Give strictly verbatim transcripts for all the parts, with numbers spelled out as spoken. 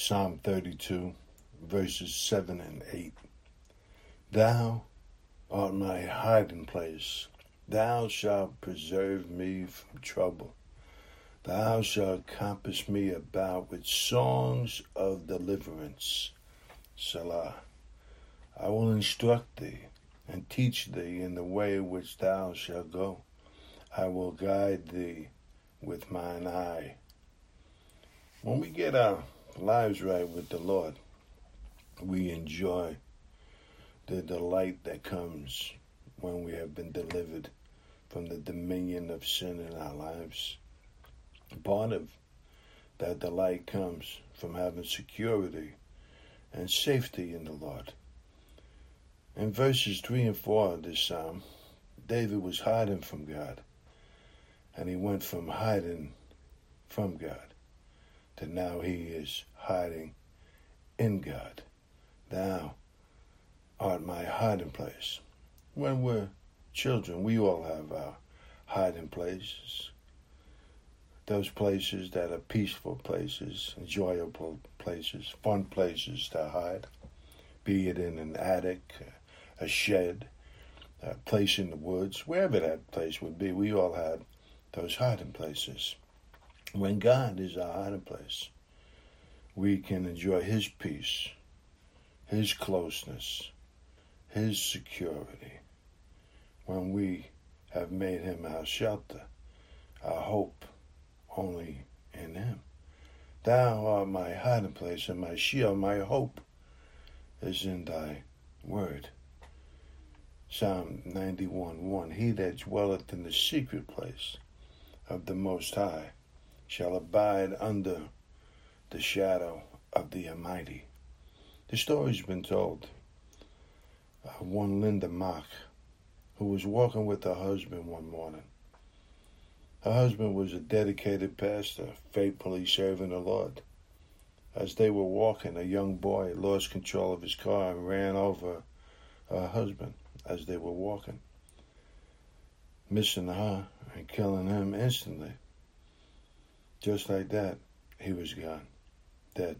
Psalm thirty-two, verses seven and eight. Thou art my hiding place. Thou shalt preserve me from trouble. Thou shalt compass me about with songs of deliverance. Selah. I will instruct thee and teach thee in the way which thou shalt go. I will guide thee with mine eye. When we get our lives right with the Lord, we enjoy the delight that comes when we have been delivered from the dominion of sin in our lives. Part of that delight comes from having security and safety in the Lord. In verses three and four of this psalm, David was hiding from God, and he went from hiding from God to now he is hiding in God. Thou art my hiding place. When we're children, we all have our hiding places. Those places that are peaceful places, enjoyable places, fun places to hide, be it in an attic, a shed, a place in the woods, wherever that place would be. We all had those hiding places. When God is our hiding place, we can enjoy His peace, His closeness, His security. When we have made Him our shelter, our hope only in Him. Thou art my hiding place and my shield. My hope is in thy word. Psalm ninety-one, one. He that dwelleth in the secret place of the Most High shall abide under the shadow of the Almighty. The story's been told of one Linda Mock, who was walking with her husband one morning. Her husband was a dedicated pastor, faithfully serving the Lord. As they were walking, a young boy lost control of his car and ran over her husband as they were walking, missing her and killing him instantly. Just like that, he was gone, dead.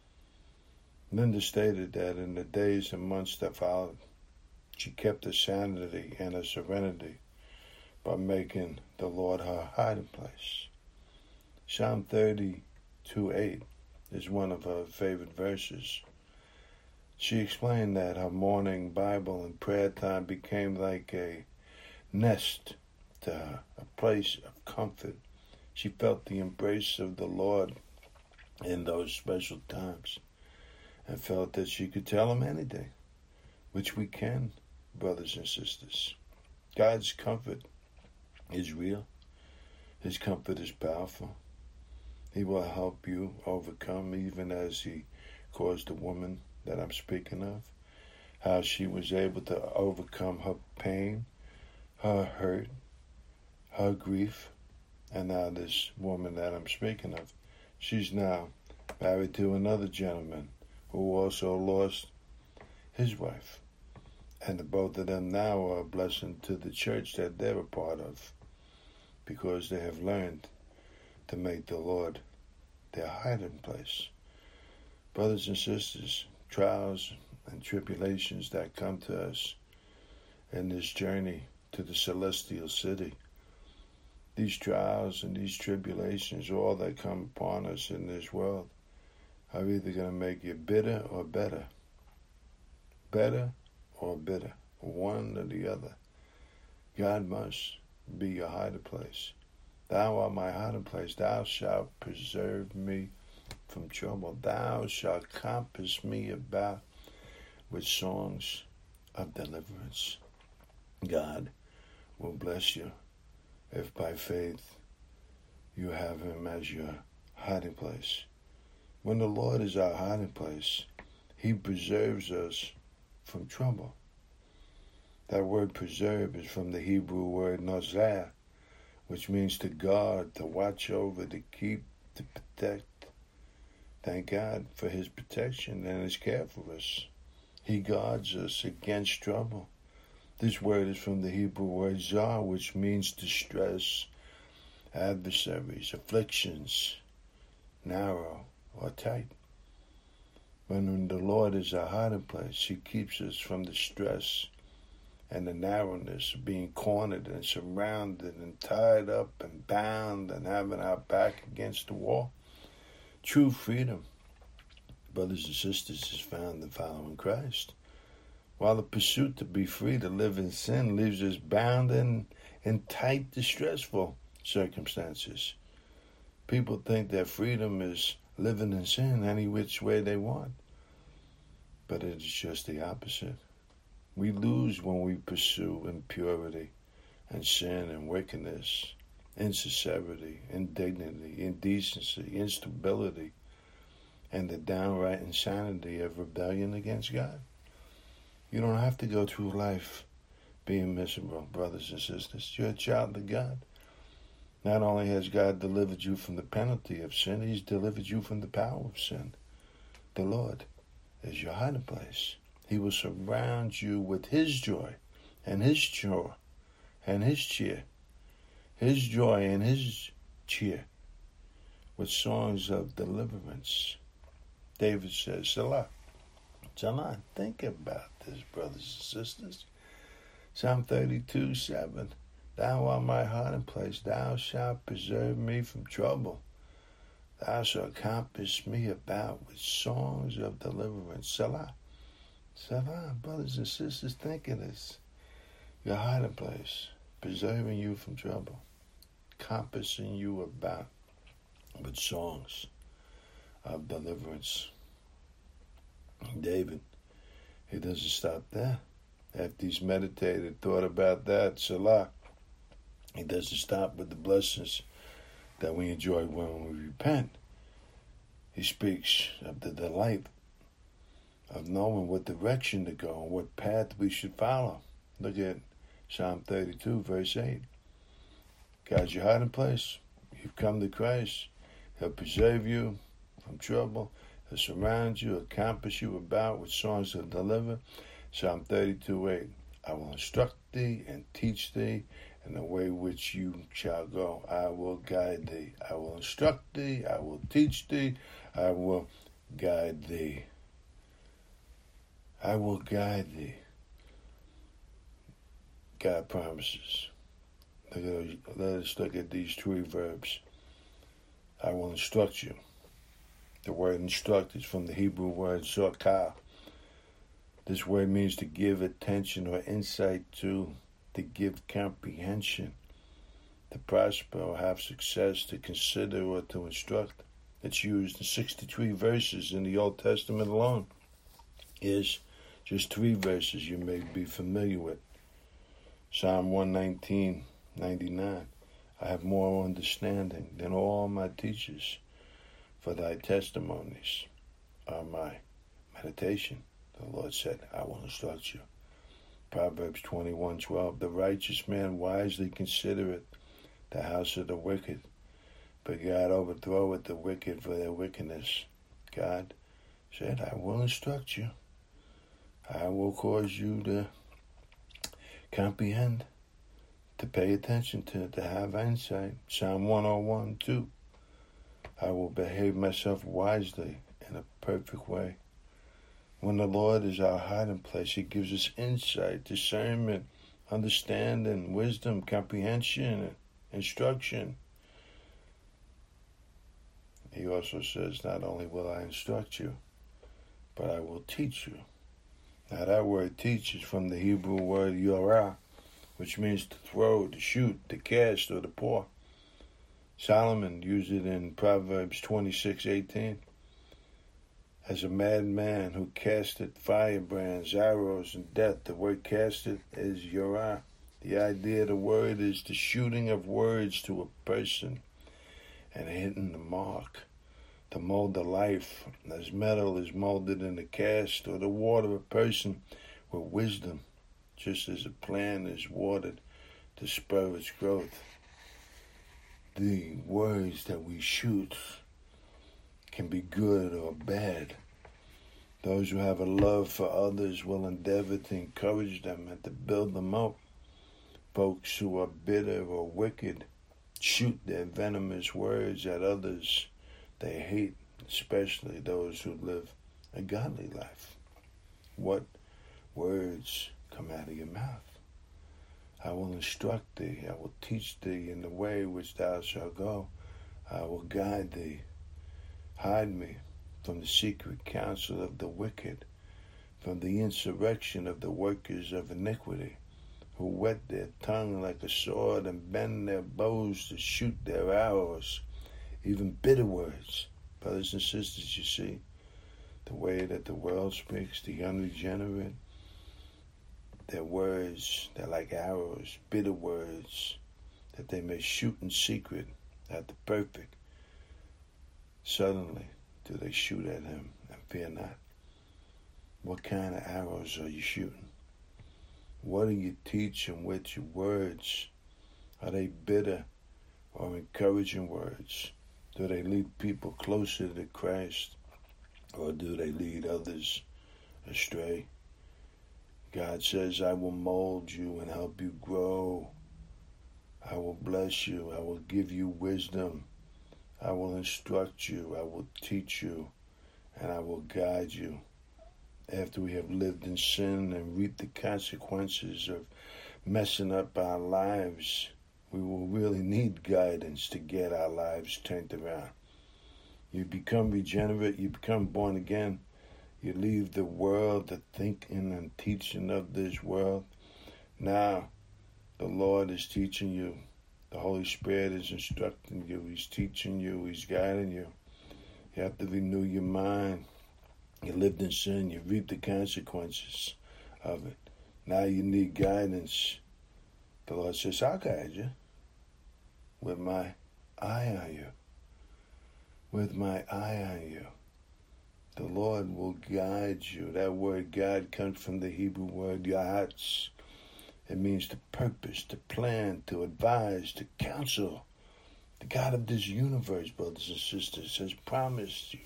Linda stated that in the days and months that followed, she kept her sanity and her serenity by making the Lord her hiding place. Psalm thirty-two, eight is one of her favorite verses. She explained that her morning Bible and prayer time became like a nest to her, a place of comfort. She felt the embrace of the Lord in those special times and felt that she could tell Him anything, which we can, brothers and sisters. God's comfort is real. His comfort is powerful. He will help you overcome, even as He caused the woman that I'm speaking of, how she was able to overcome her pain, her hurt, her grief, and now this woman that I'm speaking of, she's now married to another gentleman who also lost his wife. And the both of them now are a blessing to the church that they're a part of, because they have learned to make the Lord their hiding place. Brothers and sisters, trials and tribulations that come to us in this journey to the celestial city, these trials and these tribulations, all that come upon us in this world, are either going to make you bitter or better. Better or bitter, one or the other. God must be your hiding place. Thou art my hiding place. Thou shalt preserve me from trouble. Thou shalt compass me about with songs of deliverance. God will bless you if by faith you have Him as your hiding place. When the Lord is our hiding place, He preserves us from trouble. That word preserve is from the Hebrew word nozah, which means to guard, to watch over, to keep, to protect. Thank God for His protection and His care for us. He guards us against trouble. This word is from the Hebrew word zar, which means distress, adversaries, afflictions, narrow or tight. When the Lord is our hiding place, He keeps us from the stress and the narrowness of being cornered and surrounded and tied up and bound and having our back against the wall. True freedom, brothers and sisters, is found in following Christ. While the pursuit to be free to live in sin leaves us bound in, in tight, distressful circumstances. People think that freedom is living in sin any which way they want. But it is just the opposite. We lose when we pursue impurity and sin and wickedness, insincerity, indignity, indecency, instability, and the downright insanity of rebellion against God. You don't have to go through life being miserable, brothers and sisters. You're a child of God. Not only has God delivered you from the penalty of sin, He's delivered you from the power of sin. The Lord is your hiding place. He will surround you with His joy and His joy and His cheer. His joy and His cheer with songs of deliverance. David says, Selah. Selah, think about this, brothers and sisters. Psalm thirty-two, seven. Thou art my hiding place. Thou shalt preserve me from trouble. Thou shalt compass me about with songs of deliverance. Selah. Selah, brothers and sisters, think of this. Your hiding place, preserving you from trouble, compassing you about with songs of deliverance. David, he doesn't stop there. After he's meditated, thought about that, Selah, he doesn't stop with the blessings that we enjoy when we repent. He speaks of the delight of knowing what direction to go and what path we should follow. Look at Psalm thirty-two, verse eight. God's your hiding place. You've come to Christ. He'll preserve you from trouble. He'll surround you, he'll compass you about with songs of deliver. Psalm thirty-two, eight. I will instruct thee and teach thee in the way which you shall go. I will guide thee. I will instruct thee. I will teach thee. I will guide thee. I will guide thee. God promises. Look at, let us look at these three verbs. I will instruct you. The word instruct is from the Hebrew word zakah. This word means to give attention or insight to, to give comprehension, to prosper or have success, to consider or to instruct. It's used in sixty-three verses in the Old Testament alone. Here's just three verses you may be familiar with. Psalm one nineteen, ninety-nine. I have more understanding than all my teachers, for thy testimonies are my meditation. The Lord said, I will instruct you. Proverbs twenty-one, twelve. The righteous man wisely considereth the house of the wicked, but God overthroweth the wicked for their wickedness. God said, I will instruct you. I will cause you to comprehend, to pay attention to, to have insight. Psalm one oh one, two. I will behave myself wisely in a perfect way. When the Lord is our hiding place, He gives us insight, discernment, understanding, wisdom, comprehension, instruction. He also says, not only will I instruct you, but I will teach you. Now that word teach is from the Hebrew word yorah, which means to throw, to shoot, to cast, or to pour. Solomon used it in Proverbs twenty-six, eighteen. As a madman who casteth firebrands, arrows, and death. The word casted is yorah. The idea of the word is the shooting of words to a person and hitting the mark. To mold the life, as metal is molded in the cast or the water a person with wisdom, just as a plant is watered to spur its growth. The words that we shoot can be good or bad. Those who have a love for others will endeavor to encourage them and to build them up. Folks who are bitter or wicked shoot their venomous words at others they hate, especially those who live a godly life? What words come out of your mouth? I will instruct thee. I will teach thee in the way which thou shalt go. I will guide thee. Hide me from the secret counsel of the wicked, from the insurrection of the workers of iniquity, who whet their tongue like a sword and bend their bows to shoot their arrows, even bitter words. Brothers and sisters, you see, the way that the world speaks, the unregenerate, their words, they're like arrows, bitter words, that they may shoot in secret at the perfect. Suddenly do they shoot at him, and fear not. What kind of arrows are you shooting? What are you teaching with your words? Are they bitter or encouraging words? Do they lead people closer to Christ, or do they lead others astray? God says, I will mold you and help you grow. I will bless you. I will give you wisdom. I will instruct you. I will teach you. And I will guide you. After we have lived in sin and reaped the consequences of messing up our lives, we will really need guidance to get our lives turned around. You become regenerate. You become born again. You leave the world, the thinking and teaching of this world. Now, the Lord is teaching you. The Holy Spirit is instructing you. He's teaching you. He's guiding you. You have to renew your mind. You lived in sin. You reaped the consequences of it. Now you need guidance. The Lord says, I'll guide you with my eye on you. With my eye on you. The Lord will guide you. That word guide comes from the Hebrew word yahatz. It means to purpose, to plan, to advise, to counsel. The God of this universe, brothers and sisters, has promised you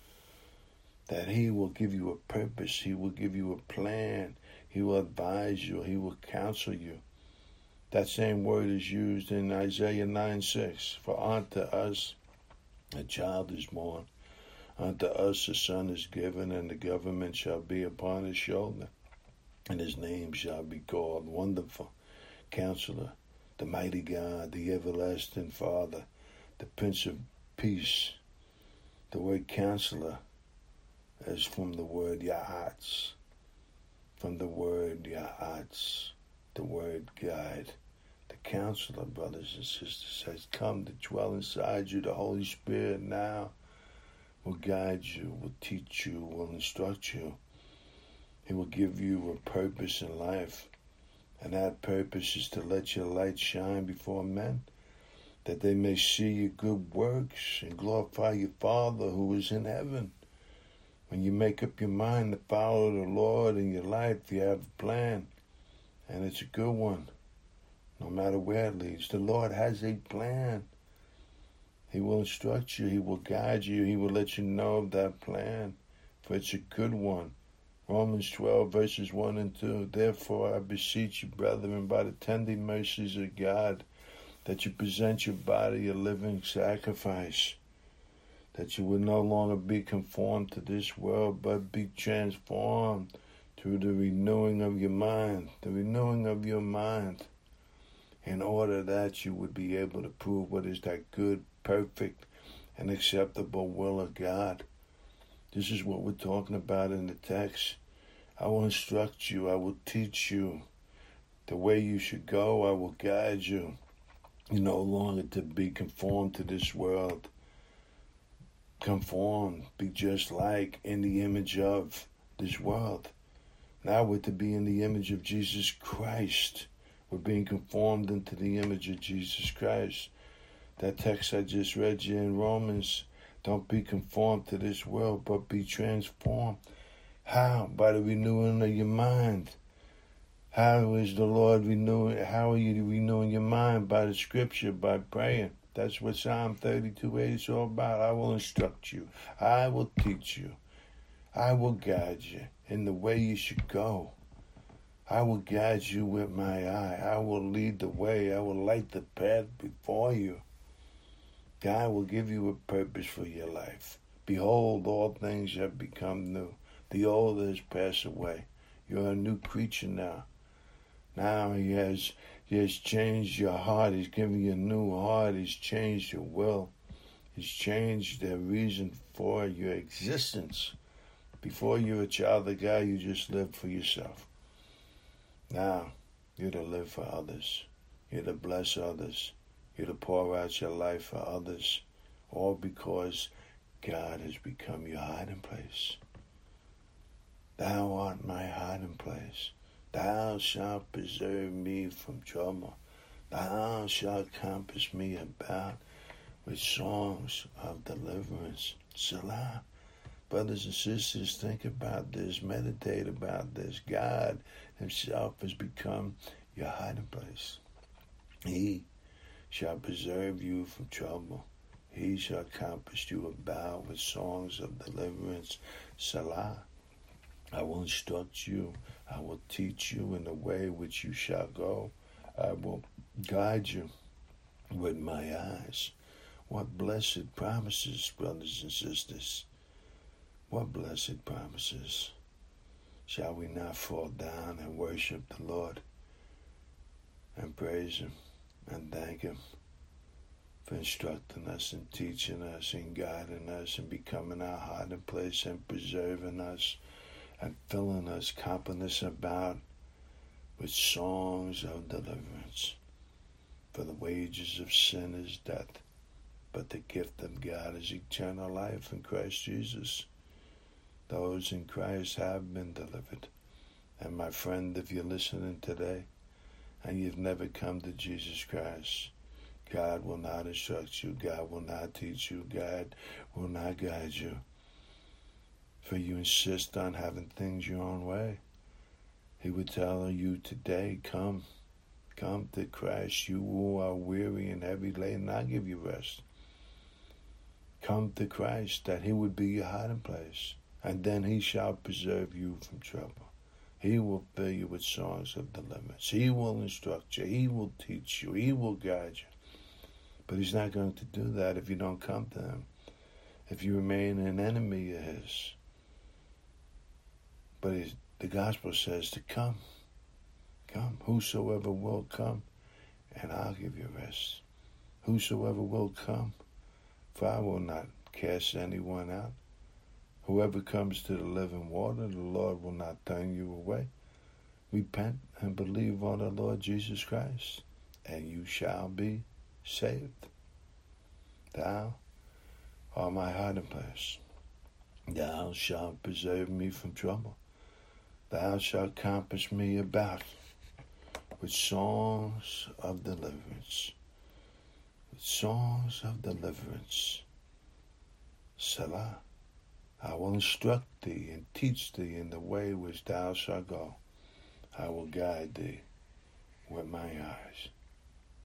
that he will give you a purpose. He will give you a plan. He will advise you. He will counsel you. That same word is used in Isaiah nine six. For unto us a child is born. Unto us a son is given, and the government shall be upon his shoulder. And his name shall be called Wonderful, Counselor, the Mighty God, the Everlasting Father, the Prince of Peace. The word Counselor is from the word Yahatz. From the word Yahatz, the word Guide. The Counselor, brothers and sisters, has come to dwell inside you. The Holy Spirit now will guide you, will teach you, will instruct you. He will give you a purpose in life. And that purpose is to let your light shine before men, that they may see your good works and glorify your Father who is in heaven. When you make up your mind to follow the Lord in your life, you have a plan, and it's a good one, no matter where it leads. The Lord has a plan. He will instruct you. He will guide you. He will let you know of that plan, for it's a good one. Romans twelve, verses one and two. Therefore, I beseech you, brethren, by the tender mercies of God, that you present your body a living sacrifice, that you will no longer be conformed to this world, but be transformed through the renewing of your mind, the renewing of your mind, in order that you would be able to prove what is that good, perfect, and acceptable will of God. This is what we're talking about in the text. I will instruct you. I will teach you the way you should go. I will guide you. You no longer to be conformed to this world. Conform, be just like, in the image of this world. Now we're to be in the image of Jesus Christ. We're being conformed into the image of Jesus Christ. That text I just read you in Romans, don't be conformed to this world, but be transformed. How? By the renewing of your mind. How is the Lord renewing? How are you renewing your mind? By the scripture, by praying. That's what Psalm thirty-two eight is all about. I will instruct you. I will teach you. I will guide you in the way you should go. I will guide you with my eye. I will lead the way. I will light the path before you. God will give you a purpose for your life. Behold, all things have become new. The old has passed away. You're a new creature now. Now he has, he has changed your heart. He's given you a new heart. He's changed your will. He's changed the reason for your existence. Before you were a child of God, you just lived for yourself. Now, you're to live for others. You're to bless others. You're to pour out your life for others. All because God has become your hiding place. Thou art my hiding place. Thou shalt preserve me from trouble. Thou shalt compass me about with songs of deliverance. Selah. Brothers and sisters, think about this. Meditate about this. God himself has become your hiding place. He shall preserve you from trouble. He shall compass you about with songs of deliverance. Selah. I will instruct you. I will teach you in the way which you shall go. I will guide you with my eyes. What blessed promises, brothers and sisters. What blessed promises. Shall we not fall down and worship the Lord and praise him and thank him for instructing us and teaching us and guiding us and becoming our hiding place and preserving us and filling us, compassing us about with songs of deliverance. For the wages of sin is death, but the gift of God is eternal life in Christ Jesus. Those in Christ have been delivered. And my friend, if you're listening today and you've never come to Jesus Christ, God will not instruct you. God will not teach you. God will not guide you. For you insist on having things your own way. He would tell you today, come, come to Christ, you who are weary and heavy laden, I'll give you rest. Come to Christ, that he would be your hiding place, and then he shall preserve you from trouble. He will fill you with songs of deliverance. He will instruct you. He will teach you. He will guide you. But he's not going to do that if you don't come to him, if you remain an enemy of his. But he's, the gospel says to come. Come. Whosoever will come, and I'll give you rest. Whosoever will come, for I will not cast anyone out. Whoever comes to the living water, the Lord will not turn you away. Repent and believe on the Lord Jesus Christ, and you shall be saved. Thou art my hiding place. Thou shalt preserve me from trouble. Thou shalt compass me about with songs of deliverance. With songs of deliverance. Selah. I will instruct thee and teach thee in the way which thou shalt go. I will guide thee with my eyes.